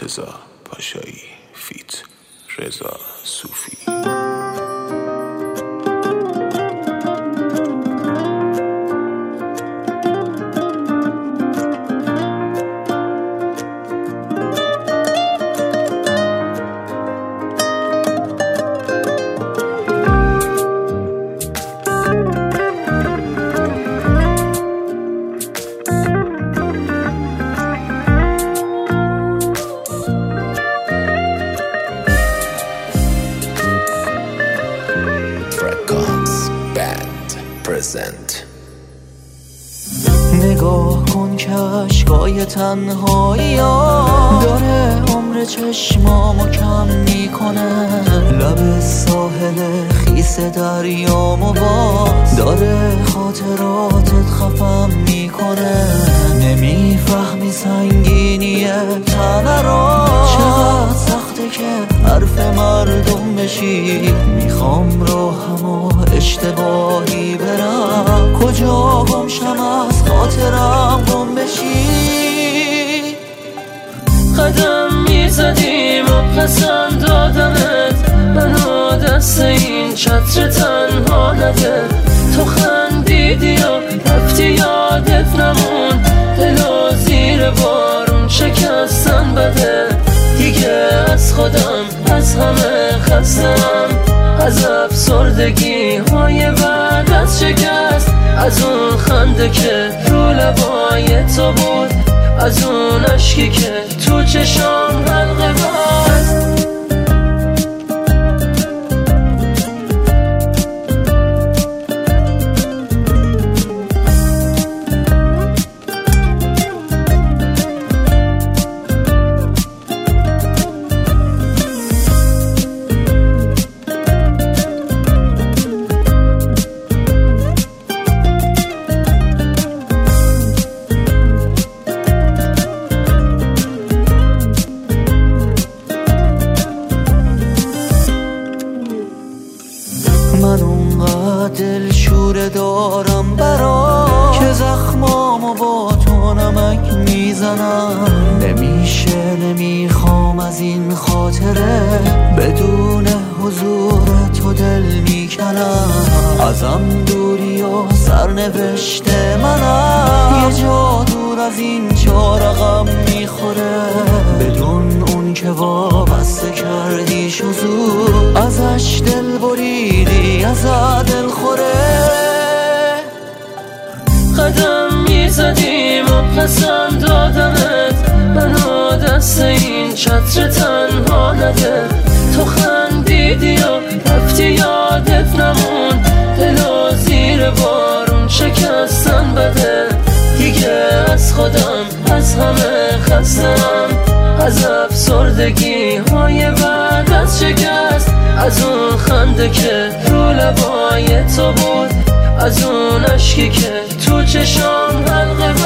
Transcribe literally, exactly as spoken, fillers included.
مرتضی پاشایی فیت رضا صوفی. نگاه کن که عشقای تنهایی داره عمر چشمامو کم میکنه، لب ساحل خیس دریامو باز داره خاطراتت خفم میکنه. نمیفهمی سنگینی تنه را چقدر سخته که حرف مردم بشی. میخوام راهمو اشتباهی برم، کجا گم شم از خاطرم گم بشی. قدم میزدیم و قسم دادمت منو دست این چتر تنها نده. تو خندیدی و رفتی یادت نمون، دلو زیر بارون شکستن بده. دیگه از خودم از همه خستم، از افسردگی های بعد از شکست، از اون خنده که رو لبای تو بود، از اون عشقی که تو چشام حلقه بست. من اونقدر دل شوره دارم برا که زخمامو با تو نمک میزنم. نمیشه نمیخوام از این خاطره بدون حضور تو دل میکنم. ازم دوری و سرنوشت منم، یه جا دور از این جا رقم میخوره. بدون اون که وابسته کردی شزور، ازش دل بریدی از دل خوره. قدم میزدیم و قسم دادمت منو دست این چتر تنها نده. تو خندیدی و رفتی یادت نمون، دلو زیر بارون شکستن بده. دیگه از خودم از همه خستم، از افسردگی های بعد از شکست، از اون خنده که رو لبای تو بود، از اون عشقی که تو چشام حلقه